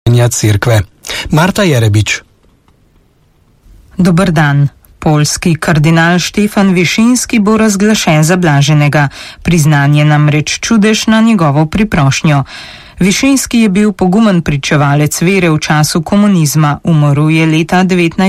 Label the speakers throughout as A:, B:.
A: cerkve. Marta Jerebič.
B: Dober dan. Poljski kardinal Štefan Višinski bo razglašen za blaženega. Priznan je namreč čudež na njegovo priprošnjo. Višinski je bil pogumen pričevalec vere v času komunizma, umrl je leta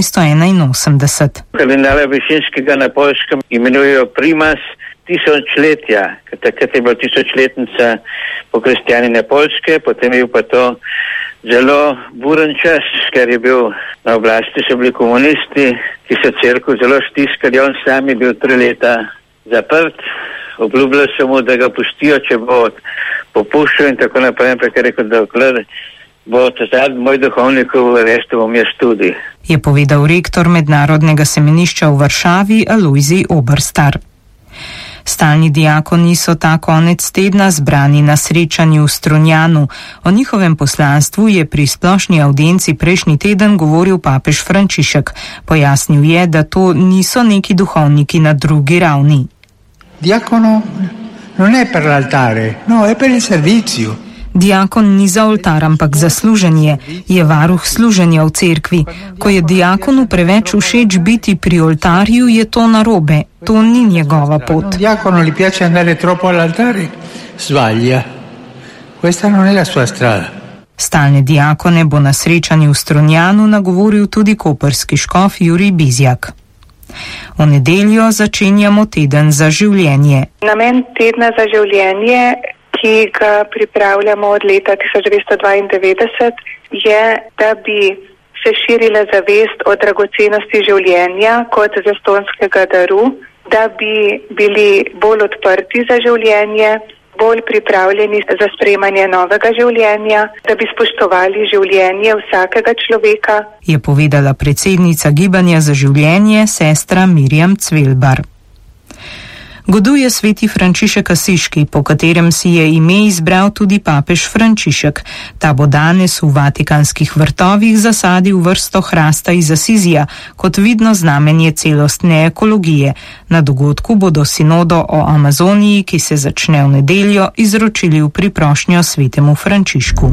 B: 1981.
C: Kardinala Višinskega na Poljskem imenujejo primas tisočletja, ker takrat je bila tisočletnica pokristjanjenja Poljske, potem je bil pa to zelo buren čas, ker je bil na oblasti, so bili komunisti, ki so cerkev zelo stiskali, on sam je bil 3 leta zaprt, obljubljal so mu, da ga pustijo, če bo popuščal in tako naprej, ampak je rekel, da dokler bo tazad moj duhovnikov, resto bom jaz tudi.
B: Je povedal rektor Mednarodnega semenišča v Varšavi Alojzij Oberstar. Stalni diakoni so ta konec tedna zbrani na srečanju v Strunjanu. O njihovem poslanstvu je pri splošni audienci prejšnji teden govoril papež Frančišek. Pojasnil je, da to niso neki duhovniki na drugi ravni.
D: Diacono non è per l'altare, no, è per il servizio.
B: Diakon ni za oltar, ampak za služenje. Je varuh služenja v cerkvi. Ko je diakonu preveč všeč biti pri oltarju, je to narobe. To ni njegova pot.
D: Diacono gli piace andare troppo all'altare, sbaglia. Questa non è la sua strada.
B: Stalne diakone bo na srečanju v Strunjanu nagovoril tudi koprski škof Jurij Bizjak. V nedeljo začenjamo teden za življenje.
E: Namen tedna za življenje, ki ga pripravljamo od leta 1992, je, da bi se širila zavest o dragocenosti življenja kot zastonjskega daru, da bi bili bolj odprti za življenje, bolj pripravljeni za sprejemanje novega življenja, da bi spoštovali življenje vsakega človeka,
B: je povedala predsednica Gibanja za življenje, sestra Mirjam Cvelbar. Goduje sveti Frančišek Asiški, po katerem si je ime izbral tudi papež Frančišek. Ta bo danes v Vatikanskih vrtovih zasadil vrsto hrasta iz Asizija, kot vidno znamenje celostne ekologije. Na dogodku bodo sinodo o Amazoniji, ki se začne v nedeljo, izročili v priprošnjo svetemu Frančišku.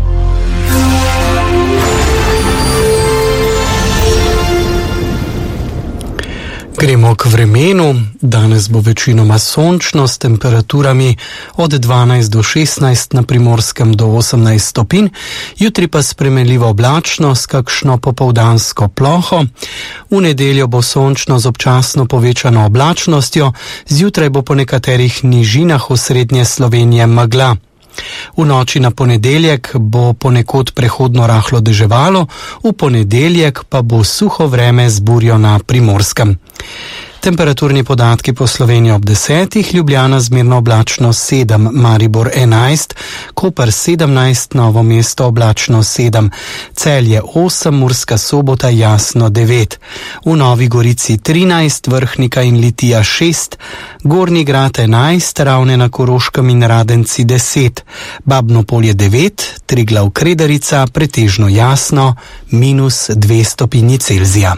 A: Gremo k vremenu. Danes bo večinoma sončno s temperaturami od 12 do 16, na Primorskem do 18 stopinj, jutri pa spremenljivo oblačno s kakšno popoldansko ploho. V nedeljo bo sončno z občasno povečano oblačnostjo, zjutraj bo po nekaterih nižinah osrednje Slovenije megla. V noči na ponedeljek bo ponekod prehodno rahlo deževalo, v ponedeljek pa bo suho vreme z burjo na Primorskem. Temperaturni podatki po Sloveniji ob 10, Ljubljana zmerno oblačno 7, Maribor 11, Koper 17, Novo mesto oblačno 7, Celje 8, Murska Sobota jasno 9, v Novi Gorici 13, Vrhnika in Litija 6, Gornji Grad 11, Ravne na Koroškem in Radenci 10, Babno Polje 9, Triglav Kredarica pretežno jasno, -2 stopinji Celzija.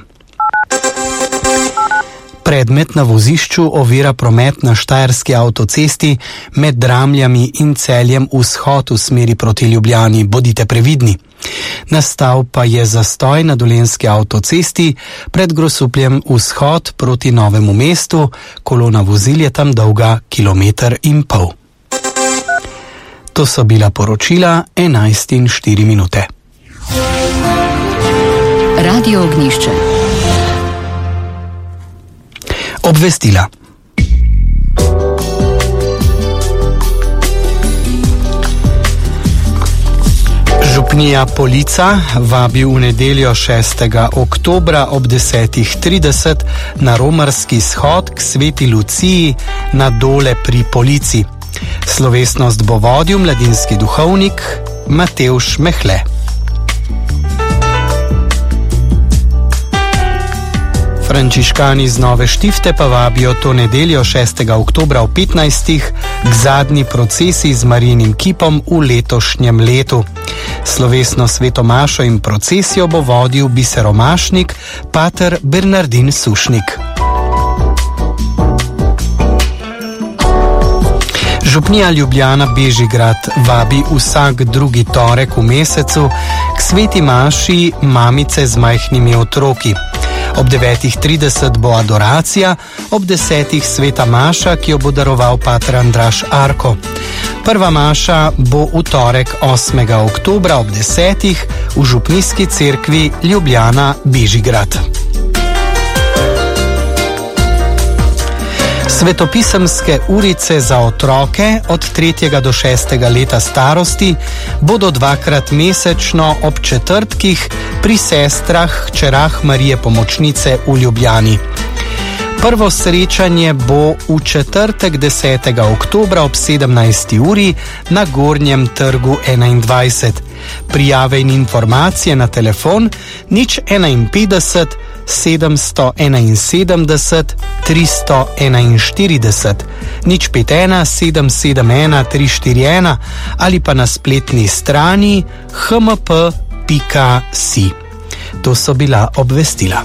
A: Predmet na vozišču ovira promet na Štajerski avtocesti med Dramljami in Celjem vzhod v smeri proti Ljubljani. Bodite previdni. Nastal pa je zastoj na Dolenjski avtocesti pred Grosupljem vzhod proti Novemu mestu. Kolona vozil je tam dolga 1,5 km. To so bila poročila 11:04.
F: Radio Ognjišče.
A: Obvestila. Župnija Polica vabi v nedeljo 6. oktobra ob 10:30 na romarski shod k Sveti Luciji na Dole pri Polici. Slovesnost bo vodil mladinski duhovnik Matevž Mehle. Frančiškani z Nove Štifte pa vabijo to nedeljo 6. oktobra v 15. k zadnji procesiji z Marijinim kipom v letošnjem letu. Slovesno sveto mašo in procesijo bo vodil biseromašnik pater Bernardin Sušnik. Župnija Ljubljana Bežigrad vabi vsak drugi torek v mesecu k sveti maši mamice z majhnimi otroki. Ob 9:30 bo adoracija, ob 10:00 sveta maša, ki jo bo daroval pater Andraž Arko. Prva maša bo v torek 8. oktobra ob 10:00 v Župnijski cerkvi Ljubljana Bežigrad. Svetopisemske urice za otroke od 3. do 6. leta starosti bodo dvakrat mesečno ob četrtkih pri sestrah hčerah Marije Pomočnice v Ljubljani. Prvo srečanje bo v četrtek 10. oktobra ob 17. uri na Gornjem trgu 21. Prijave in informacije na telefon 051 771 341, 051 771 341 ali pa na spletni strani hmp.si. To so bila obvestila.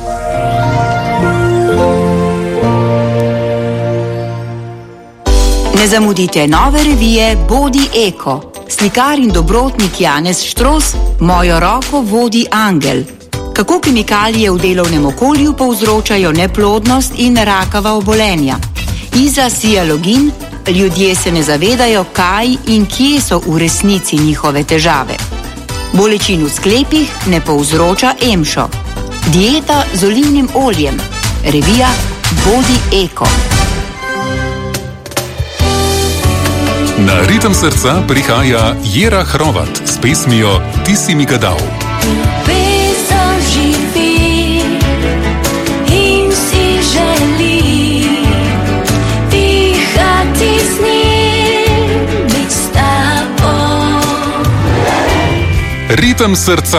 F: Ne zamudite nove revije Bodi Eko. Slikar in dobrotnik Janez Štros mojo roko vodi angel. Kako kemikalije v delovnem okolju povzročajo neplodnost in rakava obolenja. Iza Sialogin ljudje se ne zavedajo, kaj in kje so v resnici njihove težave. Bolečin v sklepih ne povzroča emšo. Dieta z olivnim oljem. Revija Bodi Eko.
G: Na ritem srca prihaja Jera Hrovat s pesmijo Ti si mi ga dal. Ritem srca.